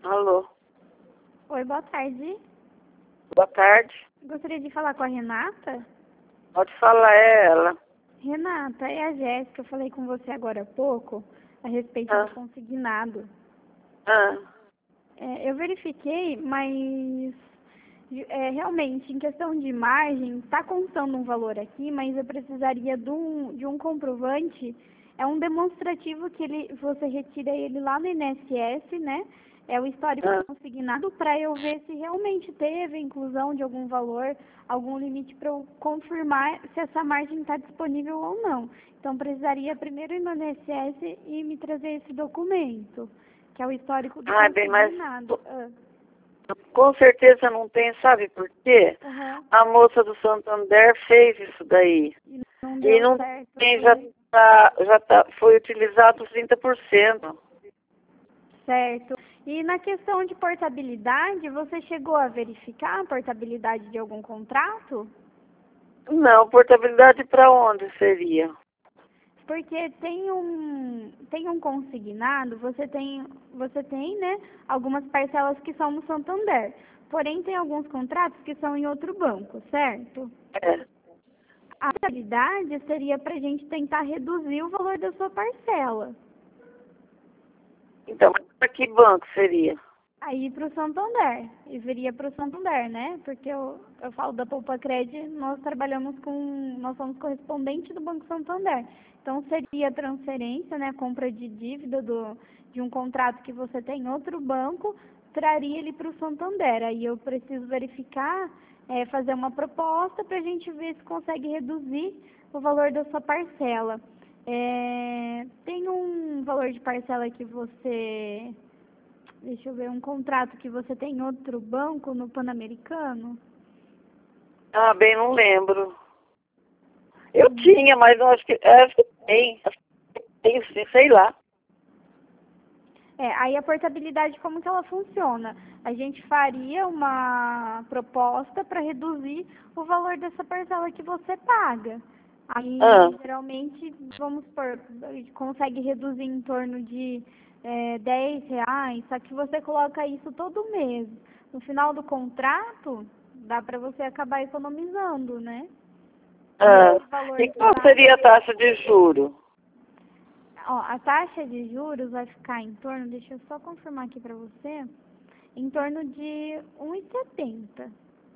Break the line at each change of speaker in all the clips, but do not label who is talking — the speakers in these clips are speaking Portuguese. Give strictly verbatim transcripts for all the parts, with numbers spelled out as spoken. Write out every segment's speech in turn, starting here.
Alô,
Oi, boa tarde.
boa tarde.
Gostaria de falar com a Renata.
Pode falar, é ela.
Renata, é a Jéssica. Eu falei com você agora há pouco a respeito
Ah,
do consignado.
ah,
É, eu verifiquei, mas é, realmente, em questão de margem, está constando um valor aqui, mas eu precisaria de um, de um comprovante. É um demonstrativo que ele, você retira ele lá no I N S S, né? É o histórico
ah.
consignado para eu ver se realmente teve a inclusão de algum valor, algum limite para eu confirmar se essa margem está disponível ou não. Então, precisaria primeiro ir no I N S S e me trazer esse documento, que é o histórico do
Ah, bem, mas
consignado. Ah,
com certeza não tem, sabe por quê?
aham.
A moça do Santander fez isso daí.
E não
E
deu
não
certo.
tem, já tá, já tá, foi utilizado trinta por cento.
Certo. E na questão de portabilidade, você chegou a verificar a portabilidade de algum contrato?
Não, portabilidade para onde seria?
Porque tem um, tem um consignado, você tem, você tem, né, algumas parcelas que são no Santander. Porém, tem alguns contratos que são em outro banco, certo?
É.
A portabilidade seria para a gente tentar reduzir o valor da sua parcela.
Então, para que banco seria?
Aí para o Santander, e viria para o Santander, né? Porque eu, eu falo da Poupa Cred, nós trabalhamos com, nós somos correspondente do Banco Santander. Então seria transferência, né? Compra de dívida do, de um contrato que você tem em outro banco, traria ele para o Santander. Aí eu preciso verificar, é, fazer uma proposta para a gente ver se consegue reduzir o valor da sua parcela. É, tem um valor de parcela que você Deixa eu ver, um contrato que você tem em outro banco, no Pan-Americano?
Ah, bem, não lembro. Eu tinha, mas eu acho que, acho que tem. Acho que tem, sim, sei lá.
É, aí a portabilidade, como que ela funciona? A gente faria uma proposta para reduzir o valor dessa parcela que você paga.
Ah,
Aí, geralmente, vamos por, a gente consegue reduzir em torno de é, dez reais, só que você coloca isso todo mês. No final do contrato, dá para você acabar economizando, né? E
ah.
esse valor
E
que
qual
vai...
seria a taxa de juro?
Ó, a taxa de juros vai ficar em torno, deixa eu só confirmar aqui para você, em torno de um vírgula setenta.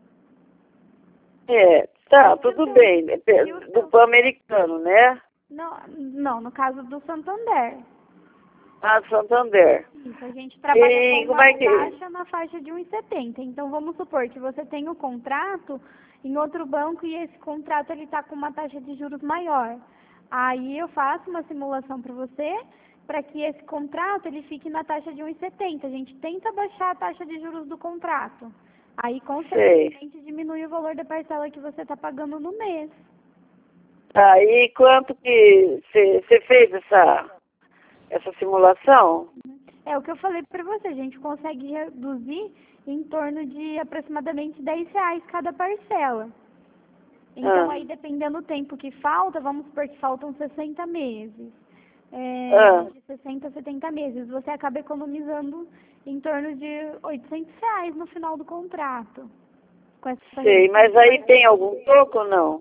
É, tá,
E o
tudo
seu,
bem. É,
e o
do
seu,
Pan-Americano, né?
não, não, no caso do Santander.
Ah, Santander.
Isso, a gente trabalha com
E como
uma
é que...
taxa na faixa de um vírgula setenta. Então, vamos supor que você tem o contrato em outro banco e esse contrato ele está com uma taxa de juros maior. Aí eu faço uma simulação para você, para que esse contrato ele fique na taxa de um vírgula setenta. A gente tenta baixar a taxa de juros do contrato. Aí,
Sei.
consequentemente, diminui o valor da parcela que você está pagando no mês.
Tá, e quanto que você fez essa, essa simulação?
É o que eu falei para você, a gente consegue reduzir em torno de aproximadamente dez reais cada parcela. Então,
Ah,
aí, dependendo do tempo que falta, vamos supor que faltam sessenta meses. É,
ah,
de sessenta a setenta meses, você acaba economizando em torno de oitocentos reais no final do contrato, com essa
sei.
redução
Mas
de
aí tem
parcela.
algum troco ou não?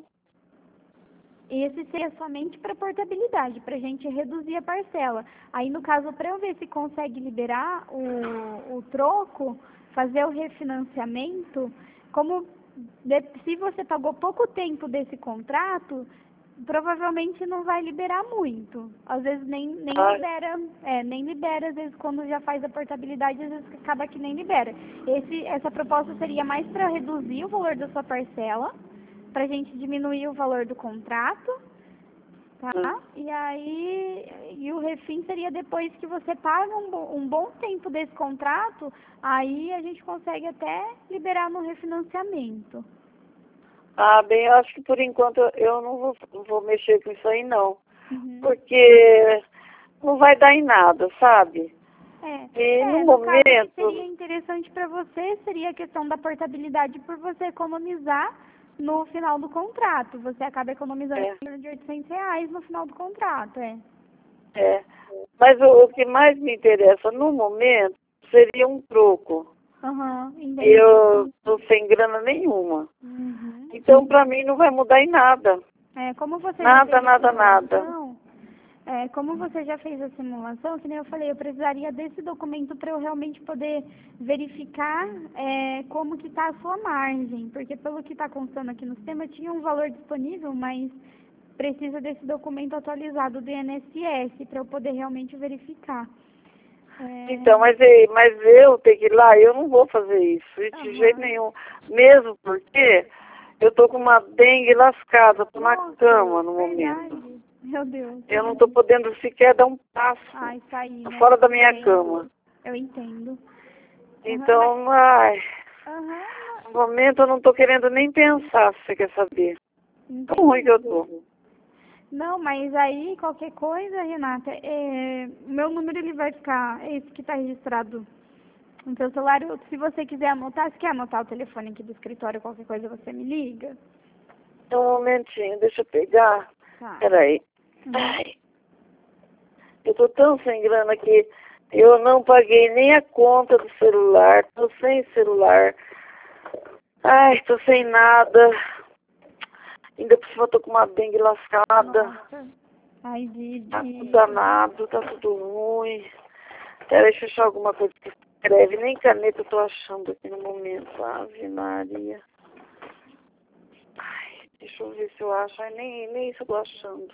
Esse seria somente para portabilidade, para a gente reduzir a parcela. Aí, no caso, para eu ver se consegue liberar o, o troco, fazer o refinanciamento, como de- se você pagou pouco tempo desse contrato, provavelmente não vai liberar muito. Às vezes nem, nem
Ah,
libera, é, nem libera, às vezes quando já faz a portabilidade, às vezes acaba que nem libera. Esse, essa proposta seria mais para reduzir o valor da sua parcela, para a gente diminuir o valor do contrato, tá?
hum.
E aí, e o refim seria depois que você paga um, bo- um bom tempo desse contrato, aí a gente consegue até liberar no refinanciamento.
Ah, bem, eu acho que por enquanto eu não vou, não vou mexer com isso aí, não.
Uhum.
Porque não vai dar em nada, sabe?
É,
E no
é, no caso o que seria
momento,
interessante para você seria a questão da portabilidade por você economizar no final do contrato. Você acaba economizando
é,
em torno de oitocentos reais no final do contrato, é.
é. Mas o, o que mais me interessa no momento seria um troco.
Aham, entendi.
Eu tô sem grana nenhuma.
Uhum.
Então, pra mim, não vai mudar em nada.
É, como você já
Nada,
fez a
nada, nada.
simulação, é, como você já fez a simulação, que nem eu falei, eu precisaria desse documento para eu realmente poder verificar é, como que está a sua margem, porque pelo que está constando aqui no sistema, tinha um valor disponível, mas precisa desse documento atualizado do I N S S para eu poder realmente verificar. É...
Então, mas, e- mas eu ter que ir lá, eu não vou fazer isso, de
Aham.
jeito nenhum. Mesmo porque eu tô com uma dengue lascada, tô na
Nossa,
cama no
verdade.
momento.
Meu Deus.
Eu não tô podendo sequer dar um passo.
Ai, sair,
Tô
né?
fora da minha
Eu
cama.
Eu entendo.
Então, ai,
Aham,
no momento eu não tô querendo nem pensar, se você quer saber.
entendi.
Tão ruim que eu tô.
Não, mas aí qualquer coisa, Renata, é, meu número ele vai ficar, é esse que está registrado no seu celular. Se você quiser anotar, se quer anotar o telefone aqui do escritório, qualquer coisa você me liga.
Então, um momentinho, deixa eu pegar.
Tá.
Peraí.
Uhum.
Ai, eu tô tão sem grana que eu não paguei nem a conta do celular, tô sem celular. Ai, tô sem nada. Ainda por cima tô com uma dengue lascada.
Nossa. Ai, de,
Tá
de...
tudo danado, tá tudo ruim. Peraí, deixa eu achar alguma coisa que escreve. Nem caneta eu tô achando aqui no momento. Ave Maria. Ai, deixa eu ver se eu acho. Ai, nem, nem isso eu tô achando.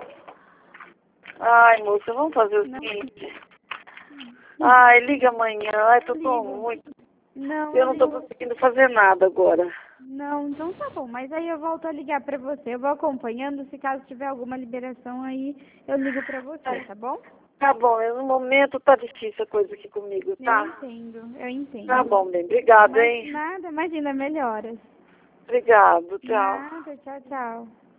Ai, moça, vamos fazer o
Não.
seguinte. Ai, liga amanhã. Ai, tô tão
Ligo.
ruim.
Não,
Eu não tô
eu...
conseguindo fazer nada agora.
Não, então tá bom, mas aí eu volto a ligar pra você. Eu vou acompanhando, se caso tiver alguma liberação aí, eu ligo pra você, tá bom?
Tá bom, eu, no momento tá difícil a coisa aqui comigo,
Eu
tá?
entendo, eu entendo.
Tá bom, bem. Obrigada,
Mas
hein?
nada, imagina, melhoras.
Obrigado, tchau.
Nada, tchau, tchau.